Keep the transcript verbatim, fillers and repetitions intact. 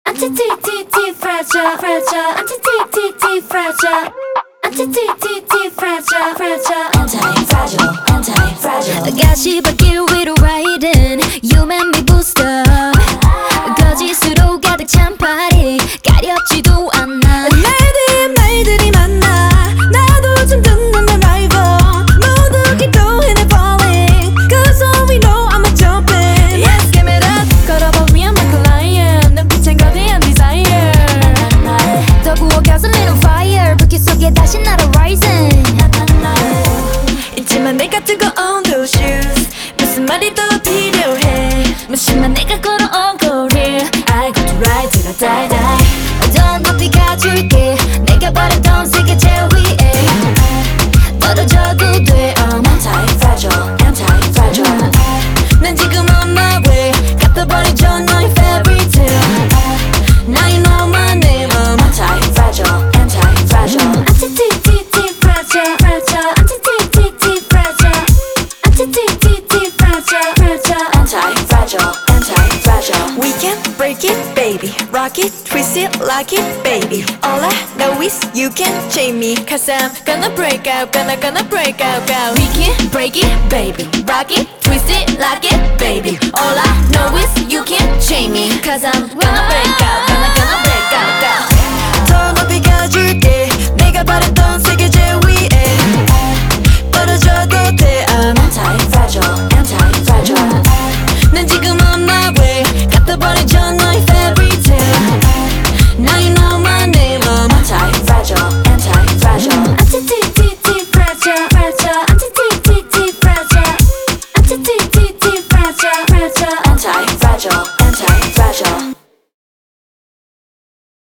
Anti-T-T-T fragile, fragile. Anti-T-T-T fragile. Anti-T-T-T fragile, fragile. Anti-fragile, anti-fragile. 가시밭길 위로 riding You make me boost up 거짓으로 가득 찬 파리 가렵지도 않아 날들이 말들이 많아 나도 좀 듣는 내 rival 모두 keep going and falling Cause all we know I'm a jumping Yes, give it up. 걸어보면 I'm a lion. 눈빛엔 거대한 desire. 더 구워 gasoline on fire 불길 속에 다시 날아 rising 있지만 내가 뜨거운 those shoes 무슨 말이 더 필요해 무심한 내가 걸어온 거리 I got to ride till I die die 더 높이 가줄게 내가 바라던 세계 제일 위에 떨어져도 돼 I'm Anti-fragile, anti-fragile. 난 지금 on my way 갚아버리죠 너의 fairy tale Now you know my name I'm Anti-fragile, anti-fragile. Anti-T-T-T fragile, fragile. Anti-T-T-T fragile. Anti-T-T-T fragile, fragile. Anti-fragile, anti-fragile. We can break it, baby. Rock it, twist it, lock it, baby. All I know is you can chain me. Cause I'm gonna break out, gonna, gonna break out, out. We can break it, baby. Rock it, twist it, lock it, baby. All I know is you can't chain me. Cause I'm gonna